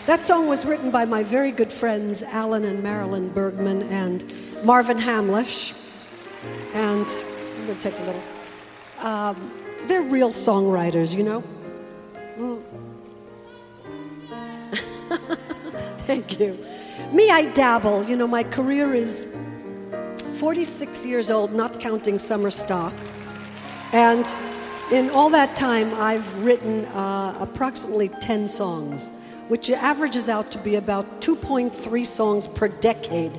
That song was written by my very good friends Alan and Marilyn Bergman and Marvin Hamlish. And I'm going to take a little. They're real songwriters, you know? Thank you. Me, I dabble. You know, my career is 46 years old, not counting summer stock. And in all that time, I've written approximately 10 songs, which averages out to be about 2.3 songs per decade.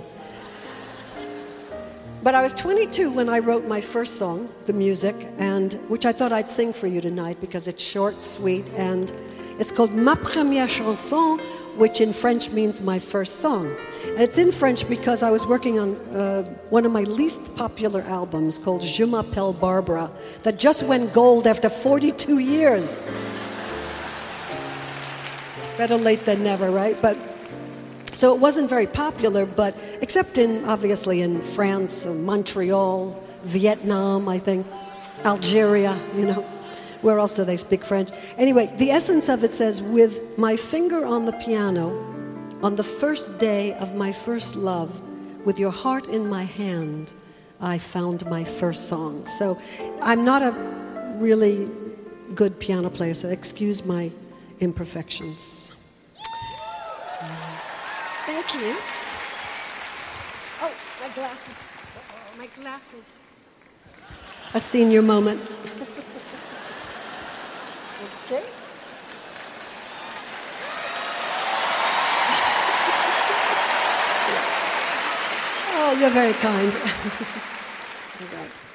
But I was 22 when I wrote my first song, The Music, and which I thought I'd sing for you tonight because it's short, sweet, and it's called Ma Première Chanson, which in French means my first song. And it's in French because I was working on one of my least popular albums called Je m'appelle Barbara that just went gold after 42 years. Better late than never, right? But so it wasn't very popular, but except obviously in France, Montreal, Vietnam, I think, Algeria, you know. Where else do they speak French? Anyway, the essence of it says, with my finger on the piano, on the first day of my first love, with your heart in my hand, I found my first song. So I'm not a really good piano player, so excuse my imperfections. Thank you. Oh, my glasses. Oh, my glasses. A senior moment. Okay. Oh, you're very kind. All right.